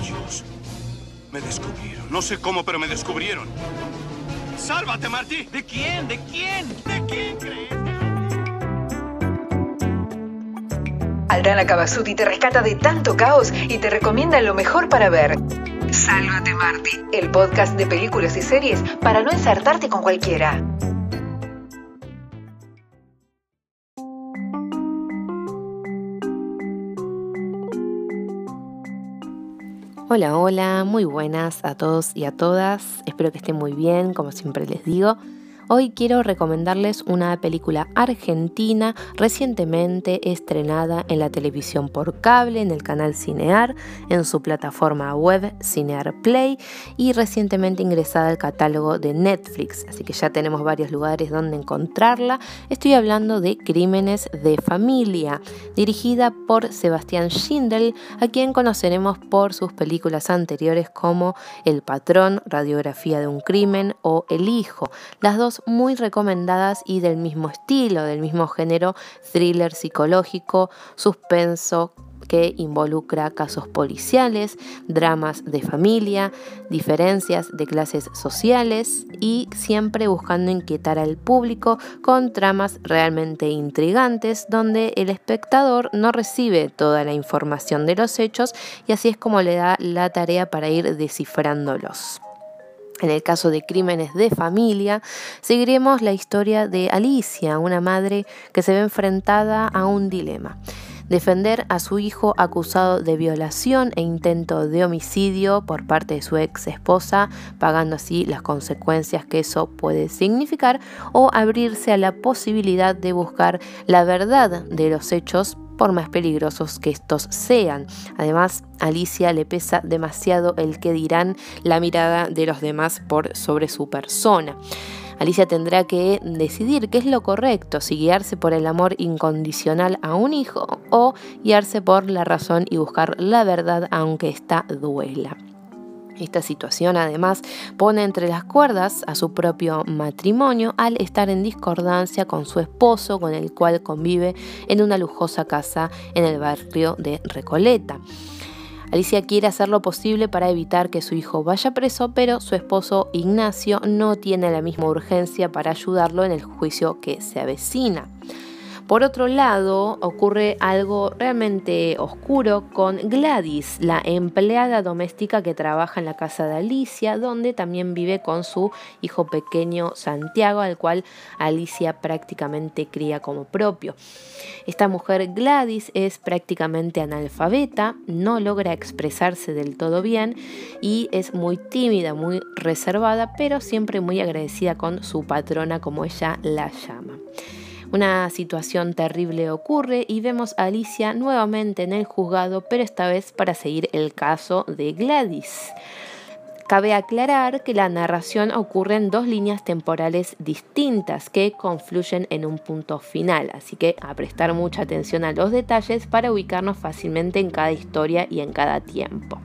Dios. Me descubrieron. No sé cómo, pero me descubrieron. ¡Sálvate, Marty! ¿De quién? ¿De quién? ¿De quién crees? Aldana Cavazzuti te rescata de tanto caos y te recomienda lo mejor para ver. Sálvate, Marty, el podcast de películas y series para no ensartarte con cualquiera. Hola, hola, muy buenas a todos y a todas. Espero que estén muy bien, como siempre les digo. Hoy quiero recomendarles una película argentina recientemente estrenada en la televisión por cable, en el canal Cinear, en su plataforma web Cinear Play y recientemente ingresada al catálogo de Netflix, así que ya tenemos varios lugares donde encontrarla. Estoy hablando de Crímenes de Familia, dirigida por Sebastián Schindel, a quien conoceremos por sus películas anteriores como El Patrón, Radiografía de un Crimen o El Hijo, las dos muy recomendadas y del mismo estilo, del mismo género, thriller psicológico, suspenso que involucra casos policiales, dramas de familia, diferencias de clases sociales y siempre buscando inquietar al público con tramas realmente intrigantes donde el espectador no recibe toda la información de los hechos y así es como le da la tarea para ir descifrándolos. En el caso de Crímenes de Familia, seguiremos la historia de Alicia, una madre que se ve enfrentada a un dilema: defender a su hijo acusado de violación e intento de homicidio por parte de su ex esposa, pagando así las consecuencias que eso puede significar, o abrirse a la posibilidad de buscar la verdad de los hechos, por más peligrosos que estos sean. Además, a Alicia le pesa demasiado el que dirán, la mirada de los demás sobre su persona. Alicia tendrá que decidir qué es lo correcto, si guiarse por el amor incondicional a un hijo o guiarse por la razón y buscar la verdad aunque ésta duela. Esta situación además pone entre las cuerdas a su propio matrimonio al estar en discordancia con su esposo, con el cual convive en una lujosa casa en el barrio de Recoleta. Alicia quiere hacer lo posible para evitar que su hijo vaya preso, pero su esposo Ignacio no tiene la misma urgencia para ayudarlo en el juicio que se avecina. Por otro lado, ocurre algo realmente oscuro con Gladys, la empleada doméstica que trabaja en la casa de Alicia, donde también vive con su hijo pequeño Santiago, al cual Alicia prácticamente cría como propio. Esta mujer Gladys es prácticamente analfabeta, no logra expresarse del todo bien y es muy tímida, muy reservada, pero siempre muy agradecida con su patrona, como ella la llama. Una situación terrible ocurre y vemos a Alicia nuevamente en el juzgado, pero esta vez para seguir el caso de Gladys. Cabe aclarar que la narración ocurre en dos líneas temporales distintas que confluyen en un punto final, así que a prestar mucha atención a los detalles para ubicarnos fácilmente en cada historia y en cada tiempo.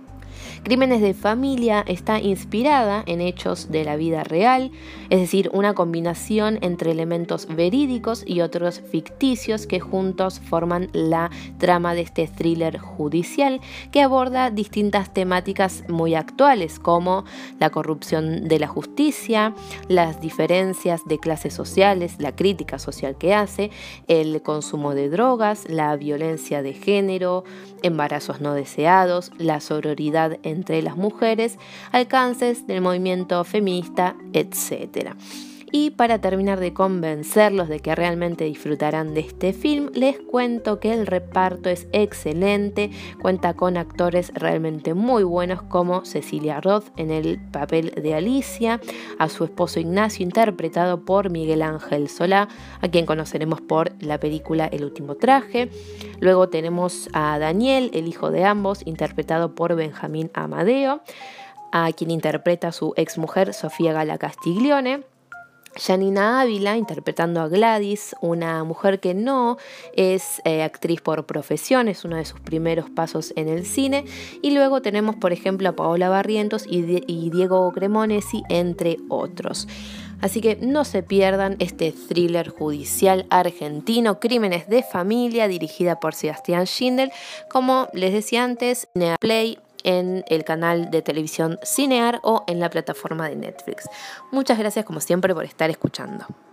Crímenes de Familia está inspirada en hechos de la vida real, es decir, una combinación entre elementos verídicos y otros ficticios que juntos forman la trama de este thriller judicial que aborda distintas temáticas muy actuales como la corrupción de la justicia, las diferencias de clases sociales, la crítica social que hace, el consumo de drogas, la violencia de género, embarazos no deseados, la sororidad entre las mujeres, alcances del movimiento feminista, etc. Y para terminar de convencerlos de que realmente disfrutarán de este film, les cuento que el reparto es excelente, cuenta con actores realmente muy buenos como Cecilia Roth en el papel de Alicia, a su esposo Ignacio interpretado por Miguel Ángel Solá, a quien conoceremos por la película El último traje. Luego tenemos a Daniel, el hijo de ambos, interpretado por Benjamín Amadeo, a quien interpreta a su exmujer Sofía Gala Castiglione. Janina Ávila interpretando a Gladys, una mujer que no es actriz por profesión, es uno de sus primeros pasos en el cine. Y luego tenemos, por ejemplo, a Paola Barrientos y Diego Cremonesi, entre otros. Así que no se pierdan este thriller judicial argentino, Crímenes de Familia, dirigida por Sebastián Schindel. Como les decía antes, Cinear Play en el canal de televisión Cinear o en la plataforma de Netflix. Muchas gracias como siempre por estar escuchando.